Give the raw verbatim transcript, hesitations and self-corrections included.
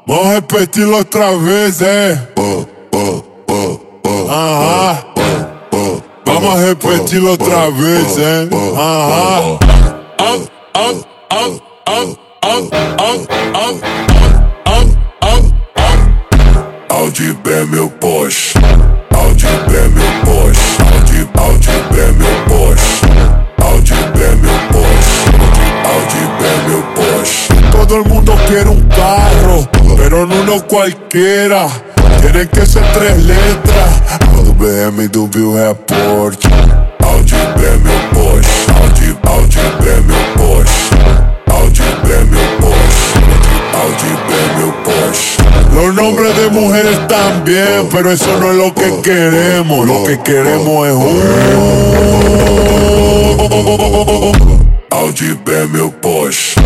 Vamos repetir outra vez, é? Aham. Vamos repetir outra vez, é? Aham. Audi B meu Porsche, Audi B meu Porsche, Audi, Audi B meu Porsche, Audi B meu Porsche, Audi B meu Porsche. Todo el mundo quiere un carro, pero no uno cualquiera. Tienen que ser tres letras. Do B M W é Porsche, Audi B meu Porsche, Audi, Audi B meu Porsche, Audi B meu Porsche, Audi B meu Porsche. Los nombres de mujeres también, pero eso no es lo que queremos. Lo que queremos es un Audi B meu Porsche.